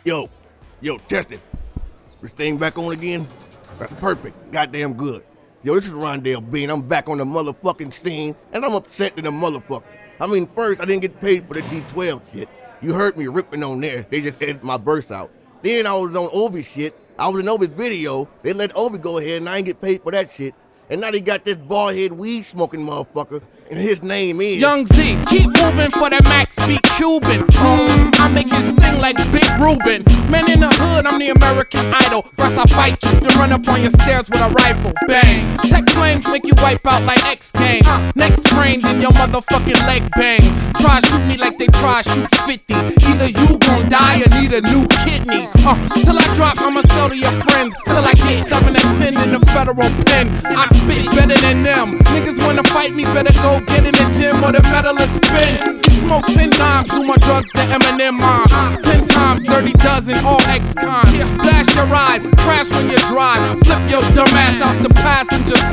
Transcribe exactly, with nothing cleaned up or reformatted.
Yo, yo, test it. This thing back on again? That's perfect. Goddamn good. Yo, this is Rondell Bean. I'm back on the motherfucking scene, and I'm upset to the motherfucker. I mean, first, I didn't get paid for the D twelve shit. You heard me ripping on there. They just edited my verse out. Then I was on Obi shit. I was in Obi's video. They let Obi go ahead, and I ain't get paid for that shit. And now they got this bald-head weed-smoking motherfucker, and his name is Young Z. Keep moving for that Max beat Cuban. Mm, I make it sing like Big Ruben. Man in the hood, I'm the American Idol. First I fight you, then run up on your stairs with a rifle. Bang. Tech flames make you wipe out like X Games. Next brain, then your motherfucking leg bang. Try shoot me like they try shoot fifty. Either you gon' die or need a new kidney. Uh, till I drop, I'ma sell to your friends. Till I get seven and ten in the federal pen. I spit better than them. Niggas wanna fight me, better go get in the gym or the metal is spin. Smoke ten times, do my drugs the Eminem mom. Ten times, dirty dozen, all ex-con. Blast your ride, crash when you drive. Flip your dumb ass out the passenger